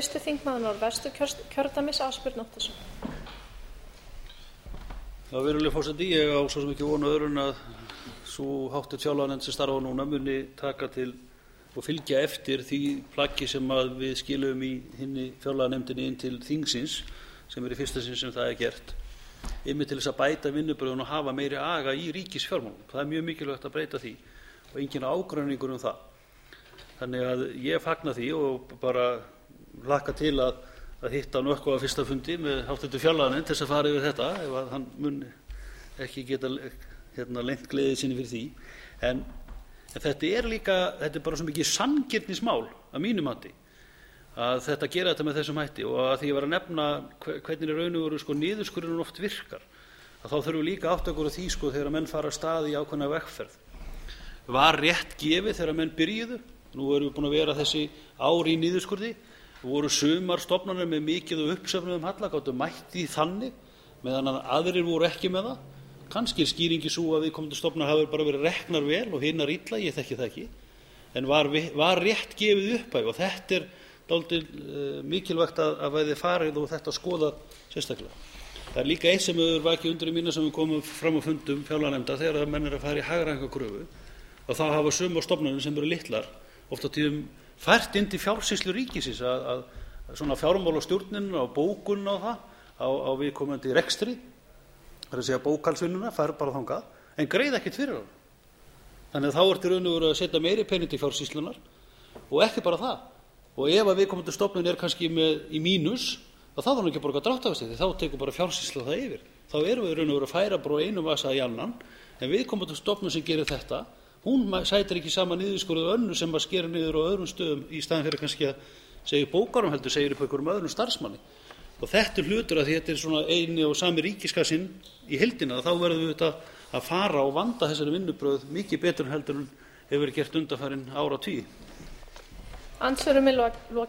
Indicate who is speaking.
Speaker 1: Fyrsti þingmaður Norðvesturkjördæmis, Ásbjörn Óttarsson.
Speaker 2: Virðulegur forseti, ég á svo sem ekki von á öðru en að sú háttvirta fjárlaganefnd sem starfar núna muni taka til og fylgja eftir því plaggi sem við skilum í hinni fjárlaganefndinni inn til þingsins, sem í fyrsta sinn sem það gert, einmitt til þess að bæta vinnubrögðin og hafa meiri aga í ríkisfjármálum. Það mjög mikilvægt að breyta því og enginn ágreiningur það. Þannig að ég fagna því og bara hlakka til að hitta Nökkva á fyrsta fundi með háttvirtu fjárlaganefnd til þess að fara yfir þetta, ef að hann mun ekki geta leynt gleði sinni fyrir því. En þetta er bara svo mikið sanngirnismál að mínu mati að þetta gera þetta með þessum hætti, og að því ég var að nefna hvernig í raun og veru niðurskurðurinn oft virkar, að þá þurfum við líka að átta okkur á því þegar menn fara af stað í ákveðna vegferð. Var rétt gefið þegar menn byrjuðu? Nú erum við búin að vera þessi ár í niðurskurði. Voru sumar stofnanir með mikið og uppsöfnuðum halla, gátu mætt því þannig, meðan aðrir voru ekki með það. Kannski skýringi svo að viðkomandi stofnar hafi bara verið reknar vel og hinnar illa, ég þekki það ekki. En var rétt gefið upphæð, og þetta dálítið mikilvægt að verði farið og þetta skoðað sérstaklega. Það líka eitt sem hefur vakið undir í mína sem við komum fram á fundum fjárlaganefndar þegar menn að fara í hagræðingarkröfu, og þá hafa sumar stofnanir sem eru litlar oft á tíðum fært inn til fjársýslu ríkisins að svona fjármálastjórnin og bókun á það á viðkomandi rekstri, það er að segja bókhaldsvinnuna, fær bara þangað, en greiða ekkert fyrir hann. Þannig að þá ertu raun og veru að setja meiri pening til fjársýslunar, og ekki bara það. Og ef að viðkomandi stofnun er kannski í mínus, þá þarf hann ekki að borga dráttarvexti, því þá tekur bara fjársýsla það yfir. Þá erum við raun og veru að færa bara einum vasa í annan, en viðkomandi stofnun sem gerir þetta, hún sætir ekki sama niðurskurð og önnur sem að skera niður á öðrum stöðum í staðinn fyrir kannski að segja bókarum heldur, segir upp einhverjum öðrum starfsmanni. Og þetta hlutur að því þetta er svona eini og sami ríkiskassinn í heildina, þá verðum við að fara og vanda þessari vinnubrögð mikið betur heldur en hefur verið gert undanfarin áratugi.
Speaker 1: Andsvörum er lokið.